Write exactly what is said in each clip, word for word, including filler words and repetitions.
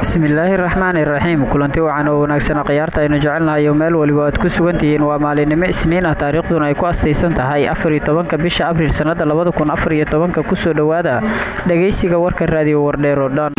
bismillaahi raxmaani raxiim kulanti wacan oo wanaagsan qiyaarta aynu jecelnahay meel waliba aad ku sugantihiin waa maalinimo isniin ah taariikhduna ay ku astaysan tahay afar iyo tobanka bisha abriil sanada labada kun afar iyo tobanka kusoo dhawaada dhageysiga warka raadiyo wardheer oo dhan.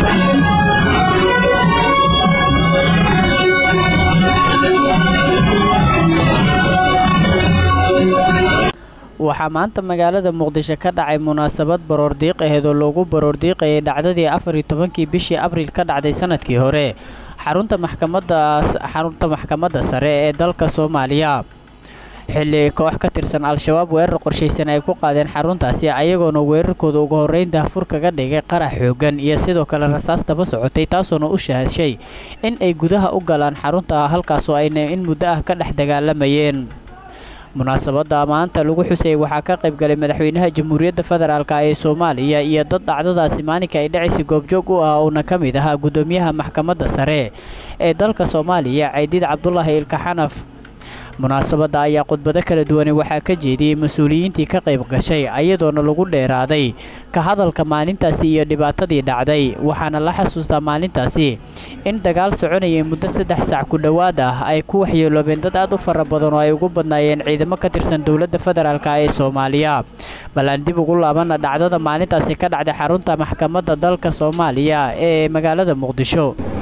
waxaa maanta magaalada muqdisho ka dhacay munaasabad baroordiiq aheed oo loogu baroordiiqayay dhacdadii afar iyo tobankii bishii abriil ka dhacday sanadkii hore xarunta maxkamadda xarunta maxkamadda sare ee dalka Soomaaliya xilli koox ka tirsan al-shabaab weerar qorsheysan ay ku qaadeen xaruntaasi ayagoona weerarkooda ugu horeyn daafur kaga dhigay qarax xoogan iyo sidoo kale rasaas daba socotay taasoo u shahashay in ay gudaha u galaan xarunta halkaas oo ay in muddo ah ka dhex dagaalamayeen. munaasabada maanta lagu xusay waxaa ka qayb galay madaxweynaha jamhuuriyadda federaalka ee Soomaaliya iyo dad dhacdadaasi maalinka ay dhacaysay goobjoog u ah oo ka mid ah gudoomiyaha maxkamadda sare ee dalka Soomaaliya Ciidid Cabdullaahi Ilkaxanaf. munaasabada ayaa khudbado kala duwan waxaa ka jeediyay mas'uuliyiintii ka qayb gashay ayadoona lagu dheeraaday ka hadalka maalintaasi iyo dhibaatadii dhacday waxaana la xasuustaa maalintaasi in dagaal soconayay muddo saddex saac ku dhawaad ah ay ku waxyeeloobeen dad aad u fara badan oo ay ugu badnaayeen ciidamo ka tirsan dowladda federaalka ee Soomaaliya. balaan dib ugu laabana dhacdada maalintaasi ka dhacday xarunta maxkamadda dalka Soomaaliya ee magaalada Muqdisho.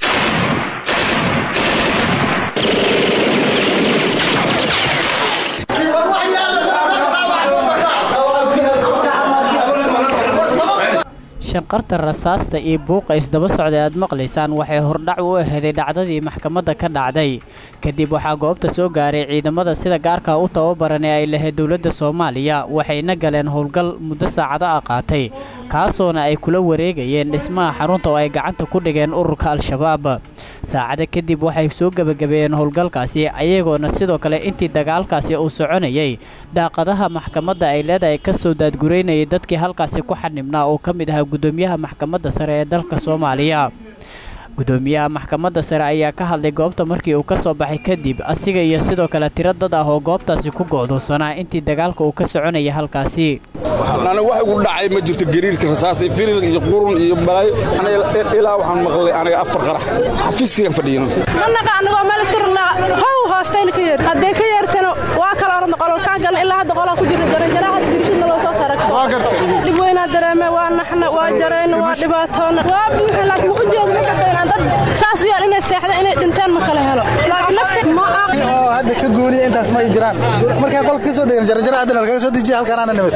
shanqarta rasaasta iyo buuqa isdaba socday aad maqlaysaan waxay hordhac u aheeday dhacdadii maxkamadda ka dhacday kadib waxaa goobta soo gaaray ciidamada sida gaarka u tababaran ee ay lahayd dowladda Soomaaliya waxayna galeen howlgal muddo saacado ah qaatay kaasoona ay kula wareegayeen dhismaha xarunta oo ay gacanta ku dhigeen ururka al-shabaab. saacado kadib waxay soo gabagabeeyeen howlgalkaasi ayagoona sidoo kale intii dagaalkaasi uu soconayay daaqadaha maxkamadda ay leedahay ka soo daadgureynayay dadkii halkaasi ku xanibnaa oo ka mid ah gudoomiyaha maxkamadda sare ee dalka Soomaaliya. gudoomiyaha maxkamadda sare ayaa ka hadlay goobta markii uu ka soo baxay kadib asiga iyo sidoo kale tiro dad ah oo goobtaasi ku go'doonsanaa intii dagaalka uu ka soconayay halkaasi. أنا واحد يقول لعيب ما جرت الجرير كرساسي فيل يقولون يبلاي أنا إلى وحن مغلي أنا أفر قرح حفيز كيف فدينا أنا قاعد نقول مالك كرنا هو هاستين كير هدي كير تنو واكل أرنا قالوا كان قال إلا هذا قالوا كجر الدرجة لا هذا جريشنا لو صارك لبوينا درامة وانحنا واجرين وادباتنا وابوح لك وجوه نكتين عند ساس ويا إن الساحة إن دنتين مكله هلا لكن نفسك ما هذا كجوري أنت اسمه يجران مركب قال كيسو دين جرجر هذا الكيسو دي جهل كنا نمت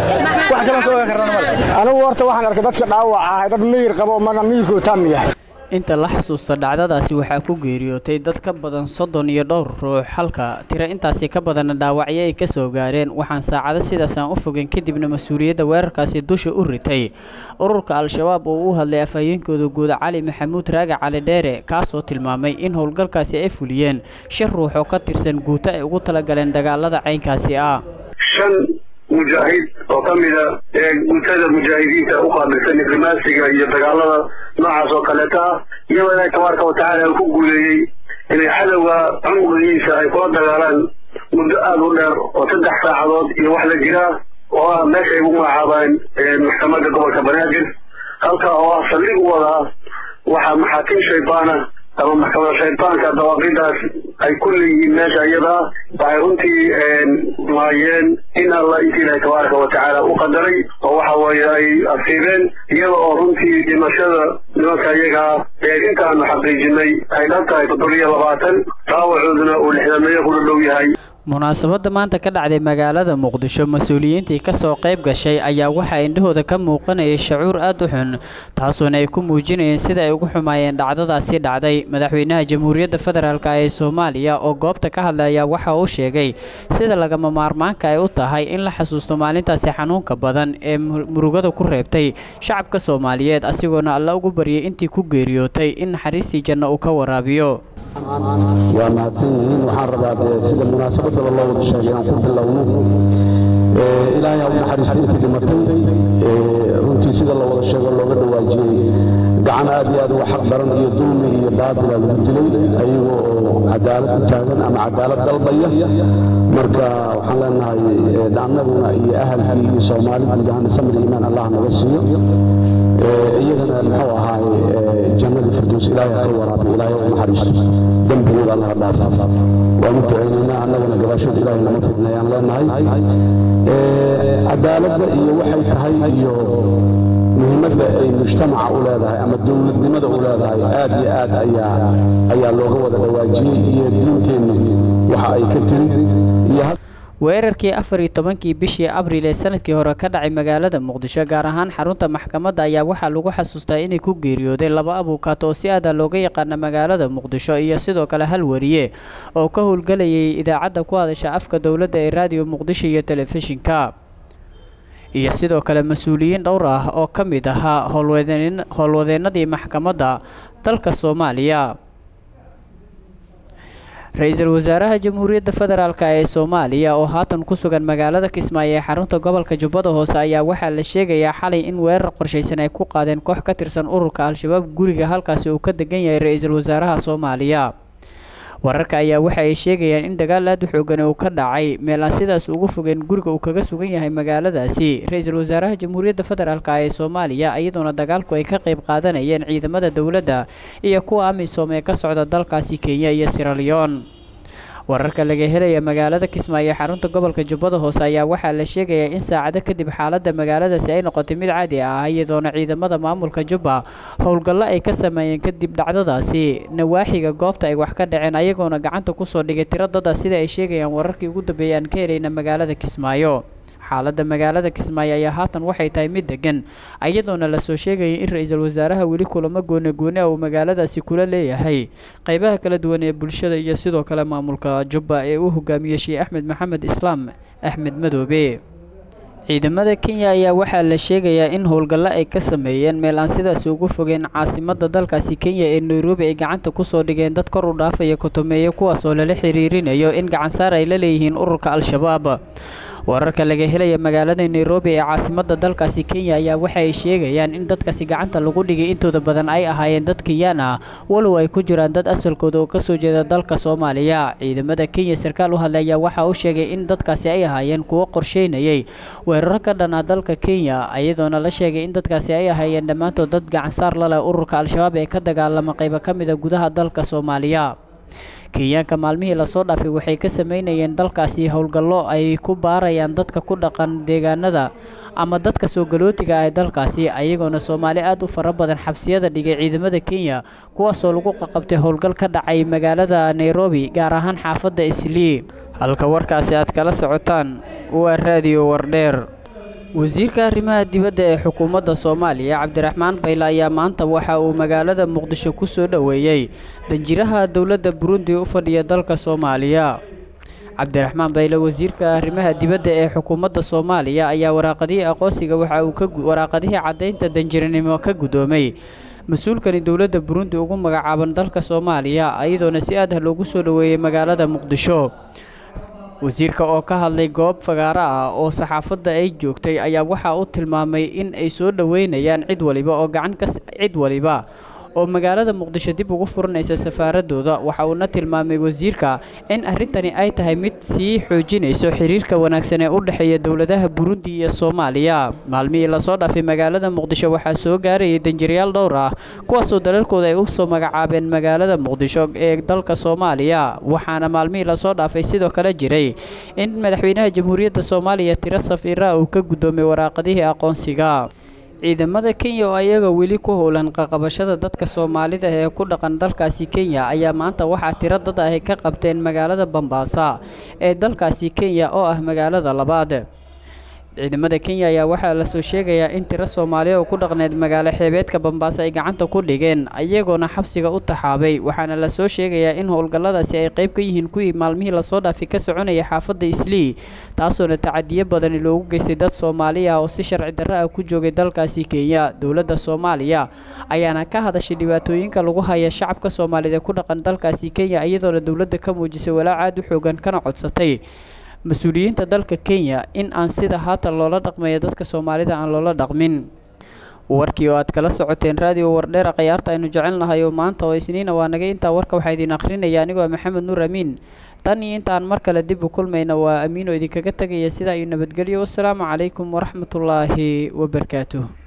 أنا ورت واحد أركضت في العوا هذا مير قبل ما نميكو تامية inta la xasuusto dhacdadaasi waxaa ku geeriyootay dad ka badan soddon iyo dhowr ruux halka tiro intaasi ka badan dhaawacyo ay ka soo gaareen waxaan saacado sidaas aan u fogeyn kadibna mas'uuliyadda weerarkaasi dusha u ritay ururka al-shabaab oo u hadlay afhayeenkooda guud Cali Maxamuud Raage Cali Dheere kaasoo tilmaamay in howlgalkaasi ay fuliyeen shan ruux oo ka tirsan guuta ay ugu tala galeen dagaalada caynkaasi ah. مجاهد وكمل منتدى المجاهدين تأخذ سنة الماسكة يتقالها مع سوكالتا يوانا تبارك وتعالى يكون لي إن حلوة عمر إيسا يكون دقالان مدة أدولار وتدح ساعدات يوحل الجراء وماشي يقوم عابان محكمة دول كبناجل خلقا هو صليق وضع وحا محاكين شيطانا أما محكمة الشيطان كدواقيدها أي كل الناس أيضا وعيرونتي معين إن الله إنتنا تبارك وتعالى وقدري وحوى أصيبين يلا أرونتي لمشهد نوكا يقع إنت أنا حقيقي أي لابتا يتطرية لبعثا راوعودنا والحلمية يقول اللوية هاي munaasabada maanta ka dhacday magaalada Muqdisho mas'uuliyiintii ka soo qayb gashay ayaa waxa indhahooda ka muuqanayay shucuur aad u xun taasoo ay ku muujinayeen sida ay ugu xumaayeen dhacdadaasi dhacday. madaxweynaha jamhuuriyadda federaalka ee Soomaaliya oo goobta ka hadlaya waxa uu sheegay sida lagama maarmaanka ay u tahay in la xasuusto maalintaasi xanuunka badan ee murugada ku reebtay shacabka Soomaaliyeed asigoona alla ugu bariyay intii ku geeriyootay in naxariistii janno uu ka waraabiyo. ومعتين وحرب سيد المناسبة صلى الله عليه وسلم كنت اللونه إلى يوم حريستي تجمعتين رنتي سيد الله عليه وسلم الله قد واجه دعنا أدي أدو حق برن يدومي بابل المدلين أيوه عدالة تاجن أم عدالة قلبية مركا وحلنا دعنا أهل في صومالي من جهة سمر إيمان الله نوصيه iyagana muxuu ahaay jannadii firdows ilaahay ha ka waraabi ilaahay u naxariisto dembigooda allaha dhaafaa waan u ducaynaynaa annagana gadaashood ilaahay nama fidnayaan leenahay cadaaladda iyo waxay tahay iyo muhiimadda ay mujtamaca u leedahay ama dowladnimada u leedahay aad iyo aad ayaa ayaa looga wada dhawaajiyey iyo diinteennu waxa ay ka tiri iyo weerarkii afar iyo tobankii bishii abriil ee sanadkii hore ka dhacay magaalada muqdisho gaar ahaan xarunta maxkamadda ayaa waxaa lagu xasuustaa inay ku geeriyoodeen laba abuukaato oo si aada looga yaqaana magaalada muqdisho iyo sidoo kale hal wariye oo ka howlgalayay idaacadda ku hadasha afka dowladda ee raadiyo muqdisho iyo telefishinka iyo sidoo kale mas-uuliyiin dhowr ah oo ka mid ahaa howlwadeennadii maxkamadda dalka Soomaaliya. Ra-iisul wasaaraha Jamhuuriyadda Federaalka ee Soomaaliya oo haatan ku sugan magaalada Kismaayo ee xarunta gobolka Jubbada Hoose ayaa waxaa la sheegayaa xalay in weerar qorshaysan ay ku qaadeen koox ka tirsan ururka Al-Shabaab guriga halkaas uu ka degan yahay ra-iisul wasaaraha Soomaaliya. wararka ayaa waxa ay sheegayaan in dagaal aad u xoogan uu ka dhacay meel aan sidaas ugu fogeen guriga uu kaga sugan yahay magaaladaasi ra-iisul wasaaraha Jamhuuriyadda Federaalka ee Soomaaliya iyadoo dagaalku ay ka qayb qaadanayeen ciidamada dawladda iyo kuwa amisom ee ka socda dalkaasi Kenya iyo Sierra Leone. wararka laga helaya magaalada Kismaayo xarunta gobolka Jubbada Hoose ayaa waxaa la sheegayaa in saacado kadib xaaladda magaaladaasi ay noqotay mid caadi ah iyadoo ciidamada maamulka Jubba howlgallo ay ka sameeyeen kadib dhacdadaasi nawaaxiga goobta ay wax ka dhaceen ayagoona gacanta ku soo dhigay tiro dad ah sida ay sheegayaan wararkii ugu dambeeyay ka helayna magaalada Kismaayo. xaaladda magaalada Kismaayo ayaa haatan waxay tahay mid degan ayadoona la soo sheegay in ra-iisul wasaaraha weli kulamo gooni gooni oo magaaladaasi kula leeyahay qaybaha kala duwan ee bulshada iyo sidoo kale maamulka Jubba ee uu hogaamiyay Sheikh Axmed Maxamed Islaam Axmed Madoobe. ciidamada Kenya ayaa waxaa la sheegayaa in howlgallo ay ka sameeyeen meel aan sidaas ugu fogeen caasimadda dalkaasi Kenya ee Nairobi ay gacanta ku soo dhigeen dad kor u dhaafaya kotomeeyo kuwaas oo lala xiriirinayo in gacan saar ay la leeyihiin ururka Al-Shabaab. wararka laga helaya magaalada Nairobi ee caasimadda dalkaasi Kenya ayaa waxa ay sheegayaan in dadkaasi gacanta lagu dhigay intooda badan ay ahaayeen dad Kenyan ah walow ay ku jiraan dad asalkooda oo ka soo jeeda dalka Soomaaliya. ciidamada Kenya sarkaal u hadlaya waxa uu sheegay in dadkaasi ay ahaayeen kuwa qorsheynayay weerar ka dhan ah dalka Kenya ayadoona la sheegay in dadkaasi ay ahaayeen dhamaantood dad gacan saar la leh ururka Al-Shabaab ee ka dagaalama qayb ka mid ah gudaha dalka Soomaaliya. Kenyaanka maalmihii la soo dhaafay waxay ka sameynayeen dalkaasi howlgallo ay ku baarayaan dadka ku dhaqan deegaanada ama dadka soo galootiga ah dalkaasi ayagoona Soomaali aad u fara badan xabsiyada dhigay ciidamada Kenya kuwaas oo lagu qabtay howlgal ka dhacay magaalada Nairobi gaar ahaan xaafadda Islii. halka warkaasi aad kala socotaan waa raadiyo Wardheer. wasiirka arrimaha dibadda ee xukuumadda Soomaaliya Cabdiraxmaan Bayla ayaa maanta waxa uu magaalada Muqdisho ku soo dhaweeyay danjiraha dawladda Burundi u fadhiya dalka Soomaaliya. Cabdiraxmaan Bayla wasiirka arrimaha dibadda ee xukuumadda Soomaaliya ayaa waraaqadii aqoonsiga waxa uu ka waraaqadii cadeynta danjiranimo ka gudoomay mas'uulkani dawladda Burundi ugu magacaaban dalka Soomaaliya ayadoona si aad ah loogu soo dhaweeyay magaalada Muqdisho. wasiirka oo ka hadlay goob fagaara ah oo saxaafadda ay joogtay ayaa waxa uu tilmaamay in ay soo dhaweynayaan cid waliba oo gacan ka cid waliba oo magaalada Muqdisho dib ugu furanaysa safaaradooda. waxa uu na tilmaamay wasiirka in arintani ay tahay mid sii xoojinayso xiriirka wanaagsan ee u dhaxeeya dawladaha Burundi iyo Soomaaliya. maalmihii la soo dhaafay magaalada Muqdisho waxaa soo gaarayay danjirayaal dhowr ah kuwaas oo dalalkooda ay u soo magacaabeen magaalada Muqdisho ee dalka Soomaaliya. waxaana maalmihii la soo dhaafay sidoo kale jiray in madaxweynaha Jamhuuriyadda Soomaaliya tiro safiira uu ka gudoomay waraaqadihii aqoonsiga. ciidamada Kenya oo ayaga weli ku howlan qaqabashada dadka Soomaalida ee ku dhaqan dalkaasi Kenya ayaa maanta waxa tiro dad ah ay ka qabteen magaalada Mombasa ee dalkaasi Kenya oo ah magaalada labaad. ciidamada Kenya ayaa waxa la soo sheegayaa in tiro Soomaali oo ku dhaqneed magaalo xeebeedka Mombasa ay gacanta ku dhigeen ayagoona xabsiga u taxaabay. waxaana la soo sheegayaa in howlgalladaasi ay qayb ka yihiin kuwii maalmihii la soo dhaafay ka soconaya xaafadda Islii taasoo tacadiye badan loogu geystay dad Soomaali ah oo si sharci darro ah ku joogay dalkaasi Kenya. dawladda Soomaaliya ayaana ka hadashay dhibaatooyinka lagu haya shacabka Soomaalida ku dhaqan dalkaasi Kenya iyadoona dawladda ka muujisay walaac aad u xoogan kana codsatay mas'uuliyiinta dalka Kenya in aan sida haatan loola dhaqmayo dadka Soomaalida aan loola dhaqmin. warkii oo aad kala socoteen raadiyo Wardheer qiyaarta aynu jecelnahay oo maanta oo isniina waa naga inta warka waxa idin akhrinaya anigoo Maxamed Nuur Amiin. tan iyo intaan mar kale dib u kulmayna waa Amiin oo idinkaga tagaya sida ay nabadgelyo. wassalaamu calaykum waraxmatullaahi wabarakaatuh.